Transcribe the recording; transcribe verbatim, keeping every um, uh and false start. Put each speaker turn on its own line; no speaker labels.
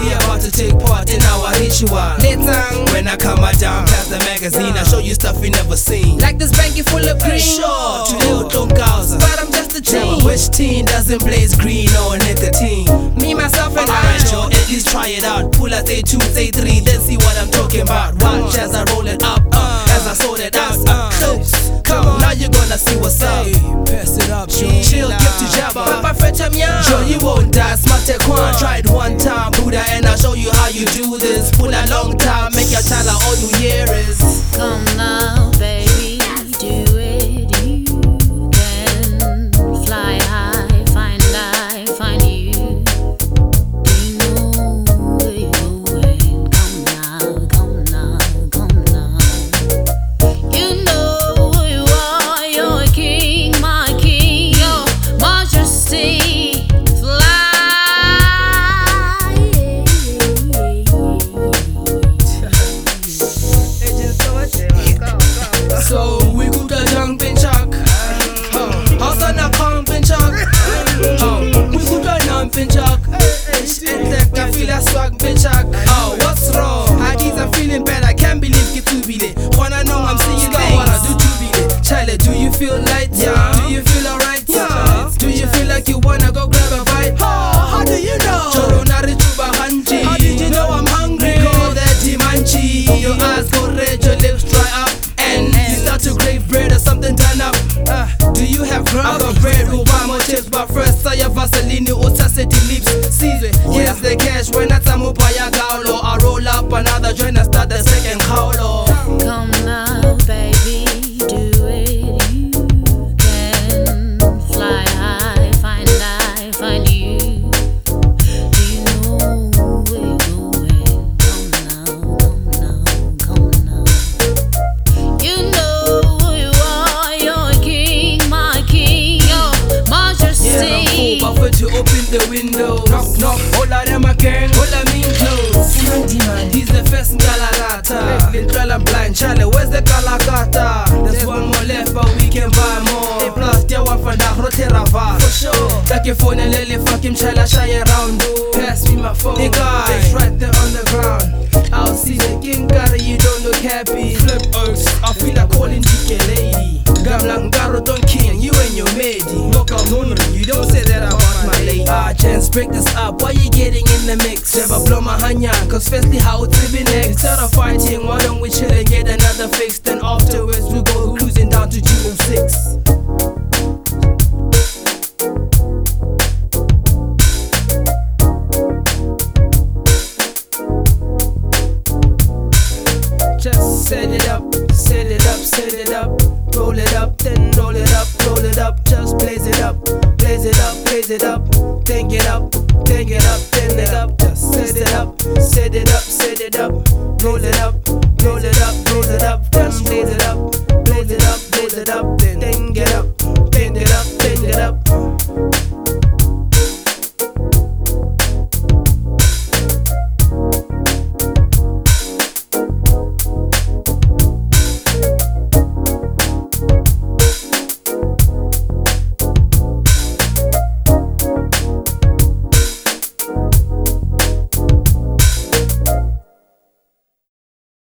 We about to take part in our ritual.
Later,
When I come down past the magazine, I show you stuff you never seen.
like this banky full of green.
Sure, today we don't cause.
But I'm just a teen.
Which teen doesn't blaze green or nicotine?
Me, myself, and
Alright,
I.
yo, at least try it out. Pull out say two, say three, then see what I'm talking about. Watch as I roll it up, uh, as I sort it out. Uh, close, come on, now you're gonna see what's up.
Pass it up,
Chill, chill, give to Jabba.
Papa Fetch him young.
Sure you won't die, smart tech one. Try it one time, Buddha, and I'll show you how you do this. Pull a long time, make your child all you hear is.
Come now, baby, do it. You can fly high, find I, find you. We know where you're going. Come now, come now, come now. You know who you are. You're a king, my king, your majesty. Fly.
So we go to jump in chuck. House on a pump in chuck. We go to jump in chuck. I feel a swag in chuck. Oh, what's wrong? I guess I'm feeling bad. I can't believe it to be there. Wanna know I'm seeing things. What I do to be there. Charlie, do you feel light? Yeah. Do you feel alright? Yeah. Do you feel like you wanna go grab a bite? Oh, how do you know? Choro narituba hanji. How did you know I'm hungry? Call that Dimanchi. Your eyes go red, your lips dry up. And you start to crave bread or something done up. Uh, do you have grub? I got bread with one more chips, but first I have Vaseline or Sassity lips. See, here's the cash when I time up by a gaulo. I roll up another joint and start the second caulo.
Come now, baby, do it. You can fly high, find I, find you. Do you know where you're going? Come now, come now, come now. You know who you are. You're a king, my king, your
Yeah,
majesty.
I'm full, but to open the window. Knock, knock, all of them are gang, all I mean clothes. He's the first in Galarata. Lintral and blind, Charlie, where's the Galakata? There's one more left, but we can buy more. A plus, there one for that Roterava. For sure. Take your phone and let it fuck him, Charlie, shy around, dude. Pass me my phone. The guy, it's right there on the ground. I'll see the king, gotta, you don't look happy. Flip Oaks, I feel like calling D K lady. Gamlangaro don't king, you and your maid. Look out, no, no, you don't say that about my lady. Ah, chance, break this up, why you getting in the mix? Never blow my hanya, cause firstly, how it's living next. Instead of fighting, why don't we chill and get another fix? Then afterwards, we go cruising down to G O six. Just set it up, set it up, set it up. Roll it up, then roll it up, roll it up. Just blaze it up, blaze it up, blaze it up. Think it up, think it up, think it up. Just set it up, set it up, set it up. Roll it up,